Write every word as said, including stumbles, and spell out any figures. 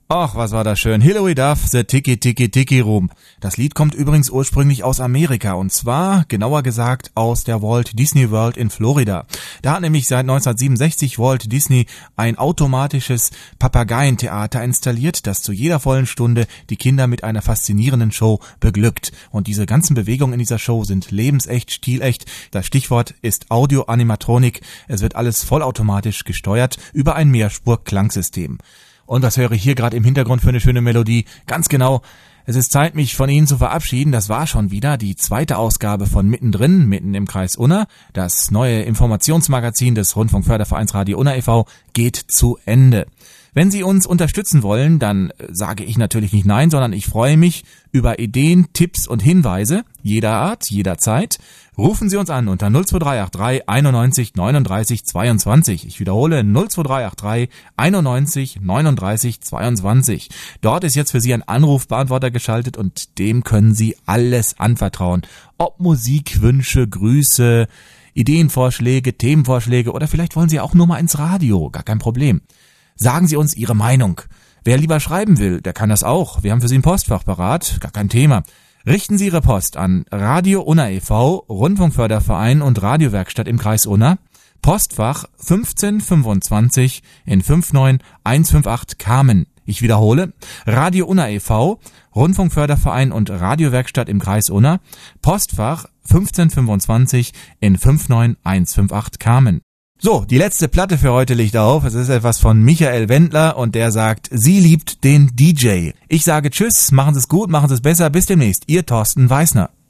Ach, was war das schön. Hilary Duff, The Tiki Tiki Tiki Room. Das Lied kommt übrigens ursprünglich aus Amerika und zwar, genauer gesagt, aus der Walt Disney World in Florida. Da hat nämlich seit neunzehnhundertsiebenundsechzig Walt Disney ein automatisches Papageientheater installiert, das zu jeder vollen Stunde die Kinder mit einer faszinierenden Show beglückt. Und diese ganzen Bewegungen in dieser Show sind lebensecht, stilecht. Das Stichwort ist Audio-Animatronik. Es wird alles vollautomatisch gesteuert über ein Mehrspur-Klangsystem. Und was höre ich hier gerade im Hintergrund für eine schöne Melodie? Ganz genau, es ist Zeit, mich von Ihnen zu verabschieden. Das war schon wieder die zweite Ausgabe von Mittendrin, mitten im Kreis Unna. Das neue Informationsmagazin des Rundfunkfördervereins Radio Unna e V geht zu Ende. Wenn Sie uns unterstützen wollen, dann sage ich natürlich nicht nein, sondern ich freue mich über Ideen, Tipps und Hinweise jeder Art, jederzeit. Rufen Sie uns an unter null zwei drei acht drei einundneunzig neununddreißig zweiundzwanzig. Ich wiederhole null zwei drei acht drei einundneunzig neununddreißig zweiundzwanzig. Dort ist jetzt für Sie ein Anrufbeantworter geschaltet und dem können Sie alles anvertrauen. Ob Musikwünsche, Grüße, Ideenvorschläge, Themenvorschläge oder vielleicht wollen Sie auch nur mal ins Radio, gar kein Problem. Sagen Sie uns Ihre Meinung. Wer lieber schreiben will, der kann das auch. Wir haben für Sie ein Postfach parat, gar kein Thema. Richten Sie Ihre Post an Radio Unna e V, Rundfunkförderverein und Radiowerkstatt im Kreis Unna, Postfach fünfzehn fünfundzwanzig in fünf neun eins fünf acht Kamen. Ich wiederhole, Radio Unna e V, Rundfunkförderverein und Radiowerkstatt im Kreis Unna, Postfach fünfzehn fünfundzwanzig in fünf neun eins fünf acht Kamen. So, die letzte Platte für heute liegt auf. Es ist etwas von Michael Wendler und der sagt, sie liebt den D J. Ich sage Tschüss, machen Sie es gut, machen Sie es besser. Bis demnächst. Ihr Thorsten Weißner.